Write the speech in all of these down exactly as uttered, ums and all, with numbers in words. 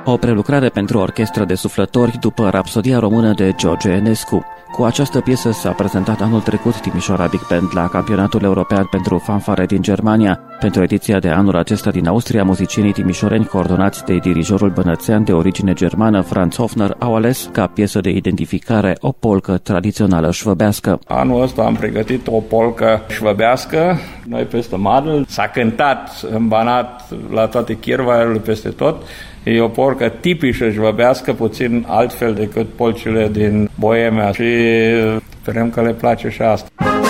O prelucrare pentru orchestră de suflători după Rapsodia română de George Enescu. Cu această piesă s-a prezentat anul trecut Timișoara Big Band la Campionatul European pentru Fanfare din Germania. Pentru ediția de anul acesta din Austria, muzicienii timișoreni, coordonați de dirijorul bănățean de origine germană Franz Hofner, au ales ca piesă de identificare o polcă tradițională șvăbească. Anul ăsta am pregătit o polcă șvăbească, noi peste Madl. S-a cântat în Banat la toate chirvaiurile peste tot. E o polcă tipică șvăbească, puțin altfel decât polcile din Boemia și sperăm că le place și asta.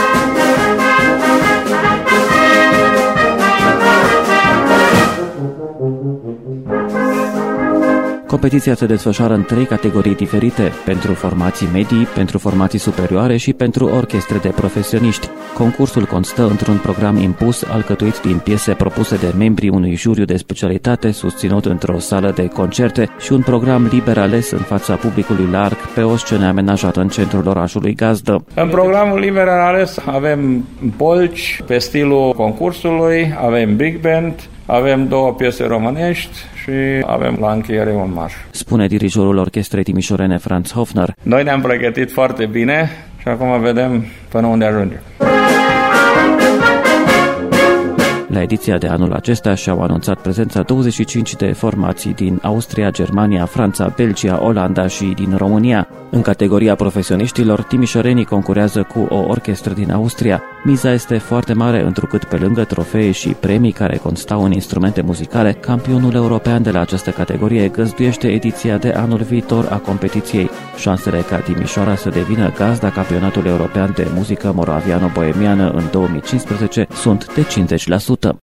Competiția se desfășoară în trei categorii diferite, pentru formații medii, pentru formații superioare și pentru orchestre de profesioniști. Concursul constă într-un program impus, alcătuit din piese propuse de membrii unui juriu de specialitate susținut într-o sală de concerte și un program liber ales în fața publicului larg pe o scenă amenajată în centrul orașului gazdă. În programul liber ales avem polci pe stilul concursului, avem big band, avem două piese românești și avem la încheiere un marș. Spune dirijorul orchestrei timișorene Franz Hofner. Noi ne-am pregătit foarte bine și acum vedem până unde ajungem. La ediția de anul acesta și-au anunțat prezența douăzeci și cinci de formații din Austria, Germania, Franța, Belgia, Olanda și din România. În categoria profesioniștilor, timișorenii concurează cu o orchestră din Austria. Miza este foarte mare, întrucât pe lângă trofee și premii care constau în instrumente muzicale, campionul european de la această categorie găzduiește ediția de anul viitor a competiției. Șansele ca Timișoara să devină gazda campionatului european de muzică moraviano-boemiană în două mii cincisprezece sunt de cincizeci la sută.